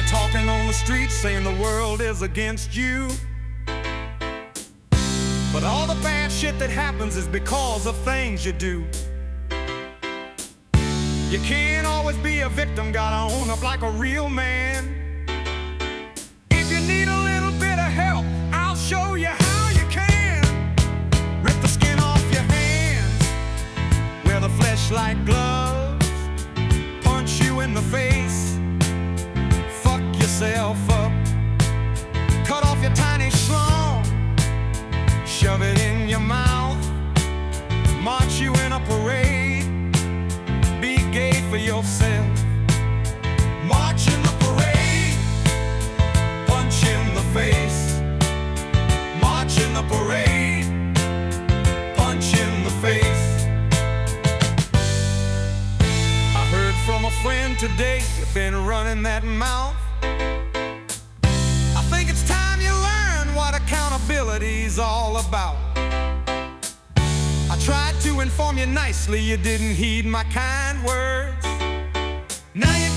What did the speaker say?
You're talking on the street saying the world is against you, but all the bad shit that happens is because of things you do. You can't always be a victim, gotta own up like a real man. If you need a little bit of help, I'll show you how you can. Rip the skin off your hands, wear the flesh like gloves, punch you in the face, fuck yourself up, cut off your tiny schlong, shove it in your mouth, march you in a parade, be gay for yourself, march in the parade, punch in the face, march in the parade, punch in the face. I heard from a friend today, you've been running that mouth. I think it's time you learn what accountability's all about. I tried to inform you nicely, you didn't heed my kind words. Now you